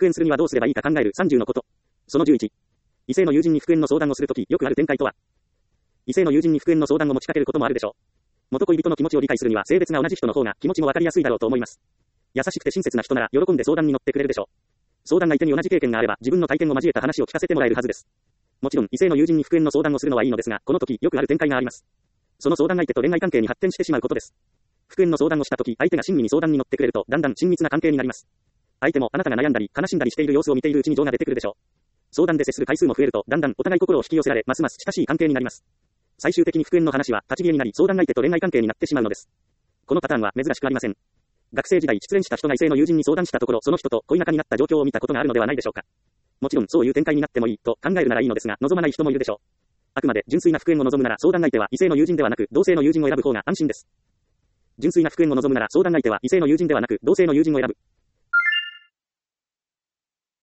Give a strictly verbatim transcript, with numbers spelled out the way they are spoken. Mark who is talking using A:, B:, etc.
A: 復縁するにはどうすればいいか考えるさんじゅうのこと。そのじゅういち。異性の友人に復縁の相談をするとき、よくある展開とは。異性の友人に復縁の相談を持ちかけることもあるでしょう。元恋人の気持ちを理解するには性別が同じ人の方が気持ちもわかりやすいだろうと思います。優しくて親切な人なら喜んで相談に乗ってくれるでしょう。相談相手に同じ経験があれば自分の体験を交えた話を聞かせてもらえるはずです。もちろん異性の友人に復縁の相談をするのはいいのですが、この時よくある展開があります。その相談相手と恋愛関係に発展してしまうことです。復縁の相談をした時、相手が親身に相談に乗ってくれるとだんだん親密な関係になります。相手もあなたが悩んだり悲しんだりしている様子を見ているうちに情が出てくるでしょう。相談で接する回数も増えるとだんだんお互い心を引き寄せられ、ますます親しい関係になります。最終的に復縁の話は立ち消えになり、相談相手と恋愛関係になってしまうのです。このパターンは珍しくありません。学生時代失恋した人が異性の友人に相談したところ、その人と恋仲になった状況を見たことがあるのではないでしょうか。もちろんそういう展開になってもいいと考えるならいいのですが、望まない人もいるでしょう。あくまで純粋な復縁を望むなら相談相手は異性の友人ではなく同性の友人を選ぶ方が安心です。純粋な復縁を望むなら相談相手は異性の友人ではなく同性の友人を選ぶ。